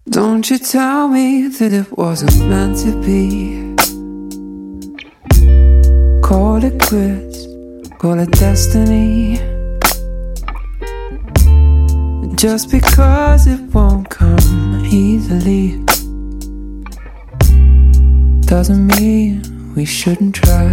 Don't you tell me that it wasn't meant to be. Call it quits, call it destiny. Just because it won't come easily doesn't mean we shouldn't try.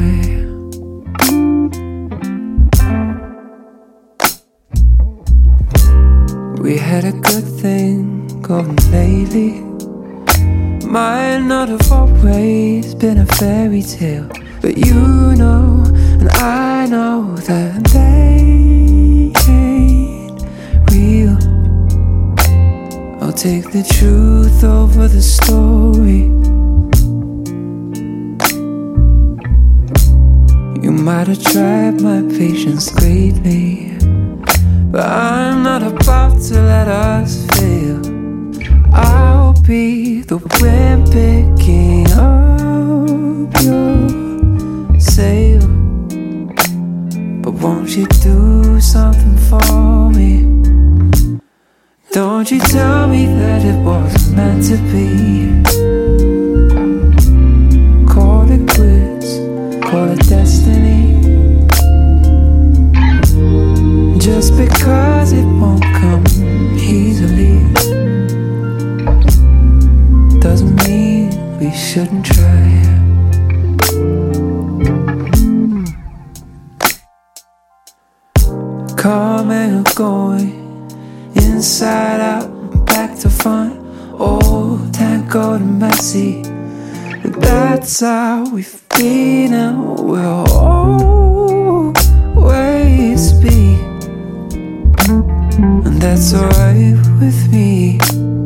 We had a good thing going lately. Might not have always been a fairy tale, but you know and I know that they ain't real. I'll take the truth over the story. You might have tried my patience greatly, but I'm not about to let us fail. I'll be the wind picking up your sail. But won't you do something for me? Don't you tell me that it wasn't meant to be. Call it quits, call it destiny. Just because it won't come easily doesn't mean we shouldn't try. Coming and going, inside out, back to front, old tangled and messy. But that's how we've been and we'll always be. And that's alright with me.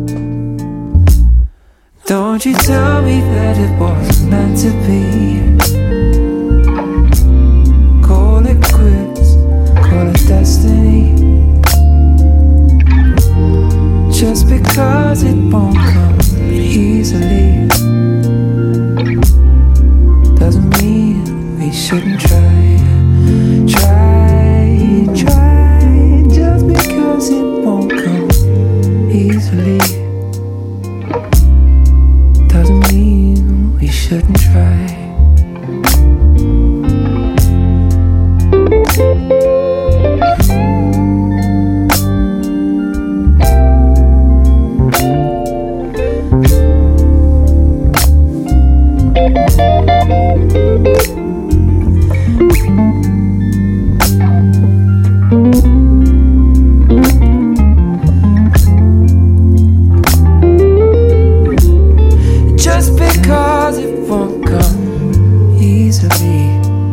Don't you tell me that it wasn't meant to be. Call it quits, call it destiny. Just because it won't come easily doesn't mean we shouldn't try. Try, just because it won't come easily doesn't mean we shouldn't try. Just because it won't come easily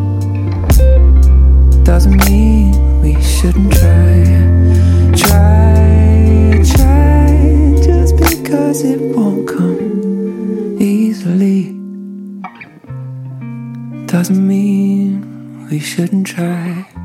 doesn't mean we shouldn't try. Try, just because it won't come easily doesn't mean we shouldn't try.